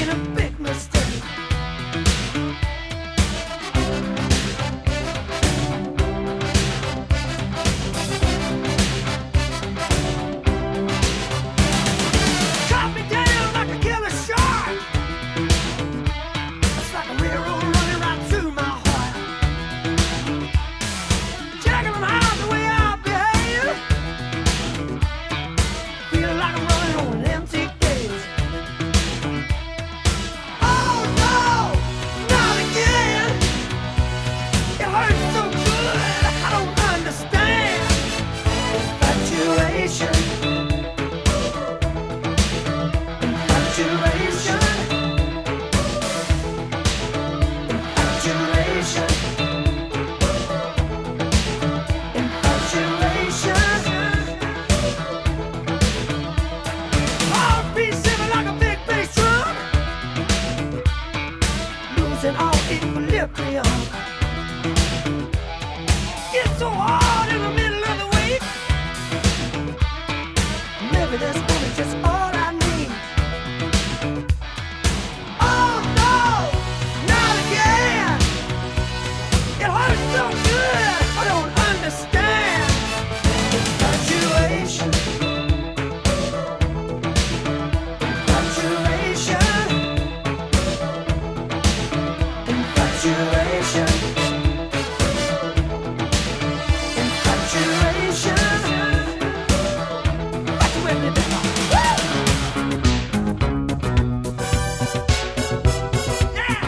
made a big mistake. Chop me down like a killer shark. It's like a railroad running right through my heart. Jacking them high the way I behave. Feeling like I'm running on an empty gauge. Oh no, not again. It hurts so good, I don't understand. Infatuation. Infatuation. Infatuation. Infatuation. Heartbeat singing like a big bass drum. Losing all equilibrium. It's so hard in the middle of the week. Maybe this woman just all I need. Oh no, not again. It hurts so good, I don't understand. Infatuation. Infatuation. Infatuation. Infatuation. Infatuation. Yeah.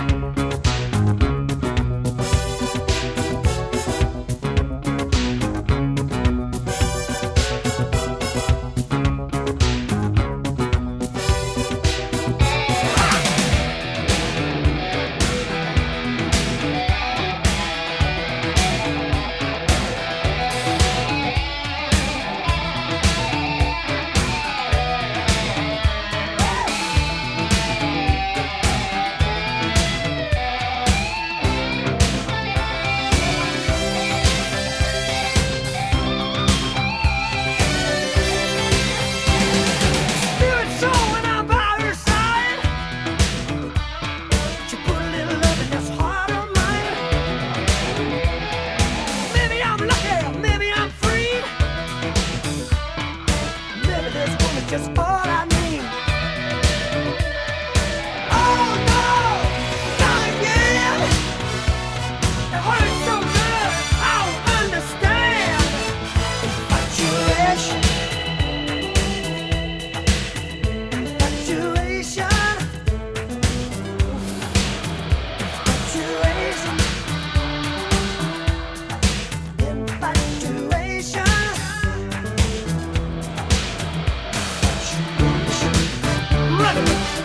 Spirit soul when I'm by her side. She put a little love in this heart of mine. Maybe I'm lucky, maybe I'm free. Maybe this woman's just all I need. Oh no, not again. It hurts so good, I don't understand. Infatuation. Infatuation. Infatuation. Infatuation. Run it.